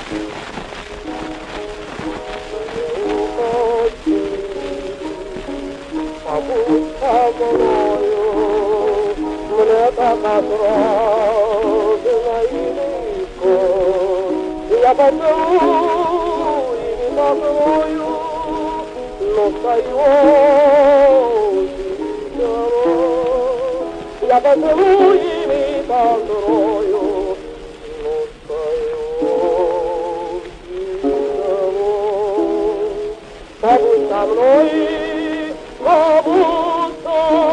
Побудь со мною, мне так отрадно и легко. Я поцелую и не покрою, но стою здоров. Я поцелую и не покрою, но стою здоров. Побудь со мной, побудь со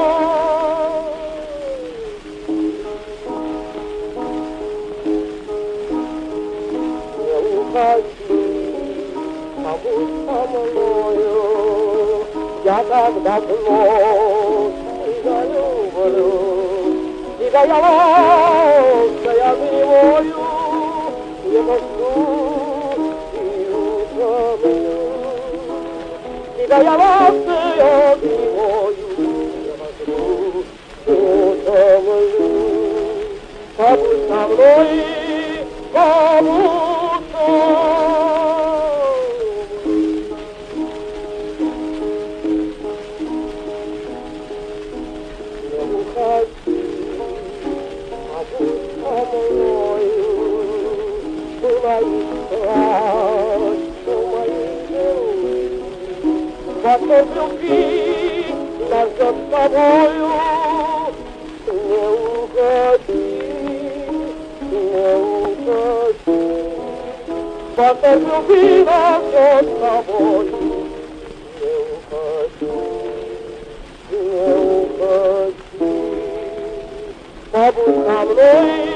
не уходи, побудь со мною. Я так давно тебя люблю, тебя я ласково обнимаю, я прошу и утомлю. Тебя я ласково обнимаю, я прошу и утомлю. Побудь со мной, побудь со уходи, побудь со мною, ты мои страсти, мои герои. Восток любви нас ждет с тобою, не уходи, не уходи. Восток любви нас ждет с тобою, не уходи, не уходи. Побудь со мной.